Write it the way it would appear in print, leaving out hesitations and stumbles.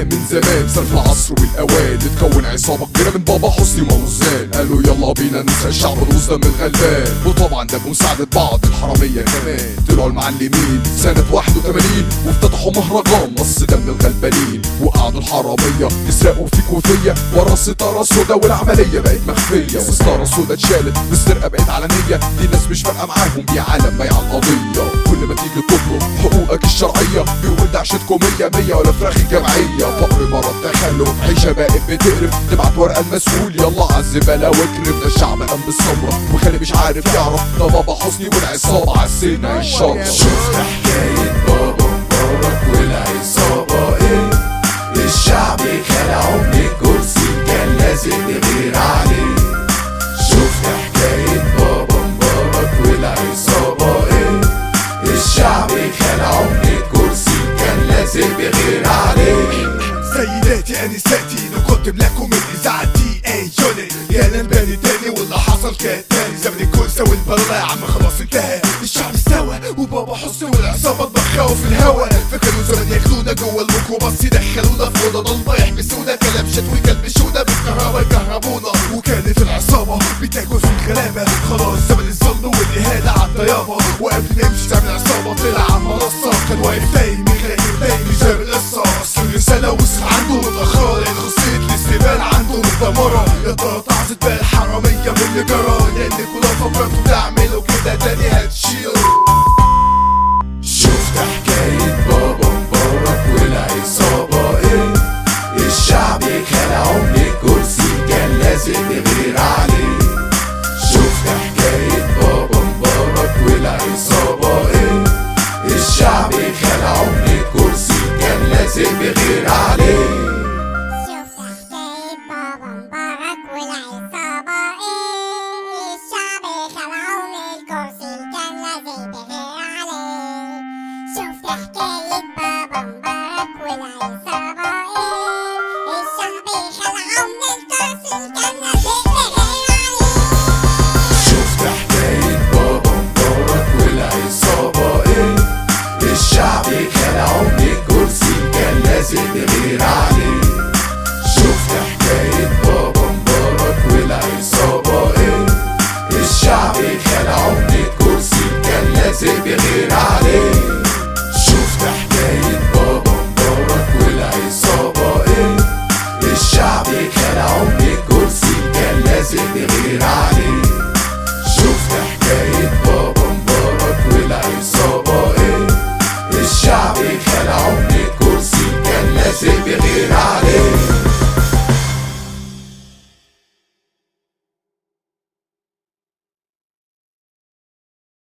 كان من زمان سلف العصر والاوان اتكون عصابه كبيره من بابا حسني وموزان، قالوا يلا بينا نسرق الشعب ونغوص دم الغلبان، وطبعا ده بمساعده بعض الحراميه كمان. طلعوا المعلمين سنه 81 وافتتحوا مهرجان مص دم الغلبانين، وقعدوا الحراميه يسرقوا فيك وفيا ورا الستاره سودا، والعمليه بقت مخفيه، والستاره سودا اتشالت والسرقه بقت علنيه. دي ناس مش فارقه معاهم، دي عالم بايع القضيه. كل ما تيجي تطلب حقوقك الشرعيه بيقول ده عشتكم 100 ولا فراخ الجمعيه. فقر مرض تخلف عيشه بقت بتقرف، تبعت ورقه المسؤول يلا عالزباله واكرف. ده الشعب قام بالثوره وخلي مش عارف يعرف، ده بابا حسني والعصابه عالسنه الشرطه. شفت حكايه بابا مبارك والعصابه ايه؟ الشعب خلعه من الكرسي كان لازم يغير عليه. شفت حكايه بابا مبارك والعصابه ايه؟ الشعب خلعه من الكرسي كان لازم يغير عليه. سيداتي انساتي نقدم لكم الاذاعه دي اي يونت، يا الباني تاني واللي حصل كان تاني. زمن الكرسه والبلاله يا عم خلاص انتهى، الشعب استوى وبابا حسني والعصابه اتبخروا في الهوا. فكانوا زمان ياخدونا جوه الميكروباص يدخلونا في اوضه ضلمه يحبسونا كلبشات ويكلبشونا بالكهرباء يكهربونا. وكانت العصابه بتاكل في الغلابه، خلاص زمن الظلم والاهانه عالطيابه. وقبل ما يمشي زمن العصابه طلع على المنصه كان واقف تايم غير تايم جاب القصه. اصل الرساله وصل عنده متاخره لان خاصيه الاستقبال عنده متدمره. يا ترى تعظت بقى الحراميه من اللي جرى، لان كلها فكرتوا تعملوا كده تاني هتشيلوا. شفت حكايه بابا مبارك والعصابه ايه؟ الشعب خلعه من الكرسي كان لازم يغير عليه. شفت حكايه بابا مبارك والعصابه ايه؟ الشعب خلعه من الكرسي كان لازم يغير عليه. شفت حكاية بابا مبارك والعصابة ايه؟ الشعب خلعوا من الكرسي كان لازم يغير عليه. شفت حكاية بابا مبارك والعصابة ايه؟ الشعب خلعوا من الكرسي كان لازم يغير عليه. شفت حكاية بابا مبارك والعصابة ايه؟ الشعب خلعه من الكرسي كان لازم يغير عليه. شفت حكاية بابا مبارك والعصابة ايه؟ الشعب خلعه من الكرسي